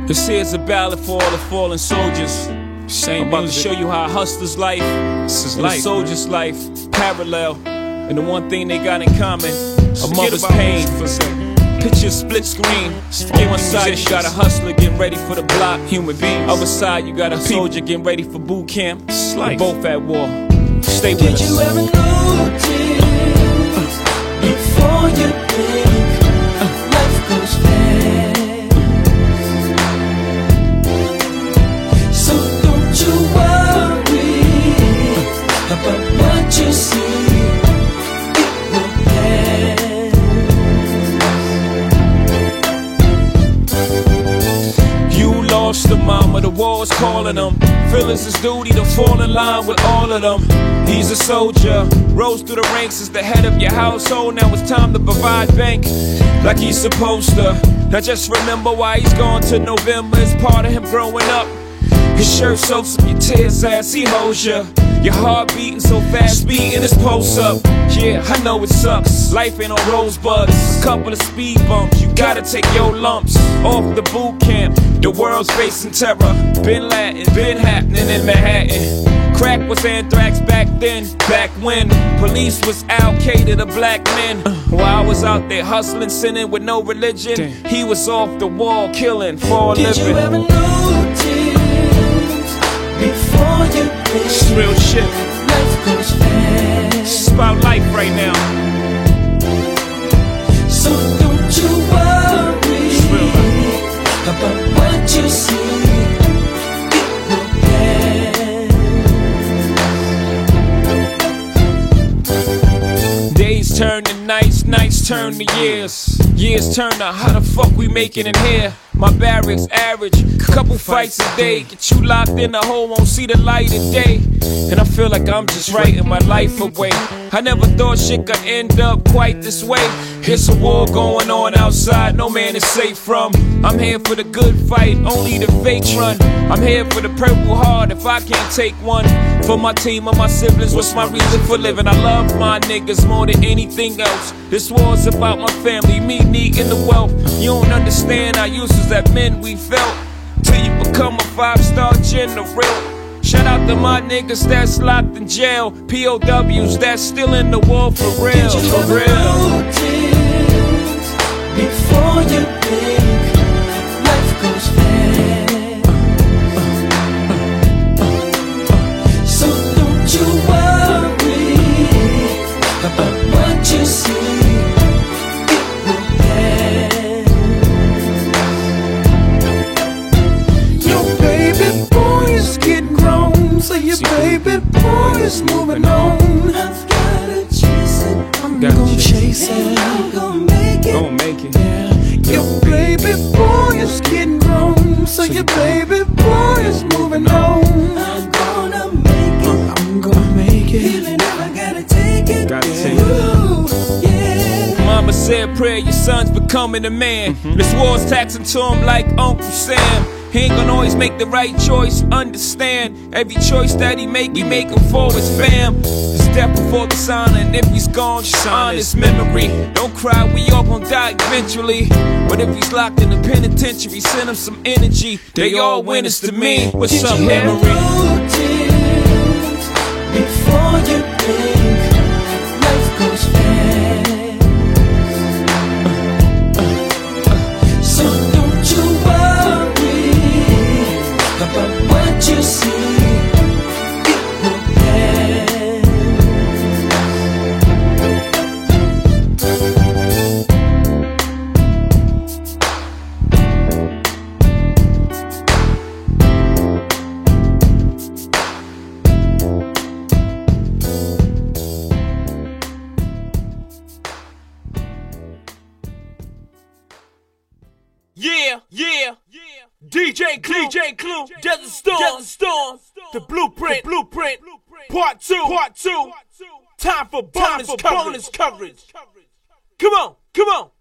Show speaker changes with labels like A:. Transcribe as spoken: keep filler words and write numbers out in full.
A: This here's a ballad for all the fallen soldiers. Same I'm about music. To show you how a hustler's life this is life, a soldier's life parallel, and the one thing they got in common: a mother's pain. Picture split screen. On one side you got a hustler getting ready for the block, human beings. Other side you got a soldier getting ready for boot camp. We're both at war. Stay with
B: Did
A: us.
B: Did you ever notice before you think life goes fast? So don't you worry about what you see. It will pass.
A: You lost the mama, the war's calling them. Feel it's his duty to fall in line with all of them. He's a soldier, rose through the ranks as the head of your household. Now it's time to provide bank like he's supposed to. Now just remember why he's gone to November. It's part of him growing up. His shirt soaks up your tears as he holds you. Your heart beating so fast, beating his pulse up. Yeah, I know it sucks. Life ain't on rosebuds. A couple of speed bumps, you gotta take your lumps. Off the boot camp, the world's facing terror. Been Latin, been happening in Manhattan. Crack was anthrax back then, back when police was Al-Qaeda to black men. While I was out there hustling, sinning with no religion, damn, he was off the wall killing for a living.
B: Did you ever notice before you think
A: it's real shit?
B: Life goes fast.
A: It's about life right now.
B: So don't you worry
A: it's real life.
B: About what you see. It will pass.
A: Days turn to nights, nights turn to years. Years turn to how the fuck we making it here. My barracks average, couple fights a day. Get you locked in a hole, won't see the light of day. And I feel like I'm just writing my life away. I never thought shit could end up quite this way. Here's a war going on outside, no man is safe from. I'm here for the good fight, only the fakes run. I'm here for the purple heart if I can't take one. For my team and my siblings, what's my reason for living? I love my niggas more than anything else. This war's about my family, me needing the wealth. You don't understand how useless that men we felt till you become a five-star general. Shout out to my niggas that's locked in jail, P O Ws that's still in the war for real.
B: Did you
A: for
B: ever
A: real.
B: notice before you think life goes fast? So don't you worry about what you see. It will pass. Your baby boy is getting grown, so your baby boy is moving on. I've gotta chase it, I'm gonna chase it, I'm gonna make it.
A: Gonna make it.
B: Yeah. Your baby boy is getting grown, so your baby boy is moving on. I'm gonna make it, I'm gonna make it. Even if I gotta take it,
A: Gotta
B: yeah.
A: take it.
B: Ooh, yeah.
A: Mama said prayer, your son's becoming a man. Mm-hmm. This war's taxing to him like Uncle Sam. He ain't gonna always make the right choice, understand. Every choice that he make, he make him for his fam. His death before the sign, and if he's gone, sign his memory. Don't cry, we all gon' die eventually. But if he's locked in the penitentiary, send him some energy. They all winners to me. What's up, memory?
B: Before you think life goes fast. So don't you worry about what you see. It will pass.
C: Yeah, yeah, yeah. D J Clue, D J Clue, Desert Storm, Desert Storm, the Blueprint, the Blueprint, Part Two, Part Two. Time for bonus, Time for coverage. bonus coverage. Come on, come on.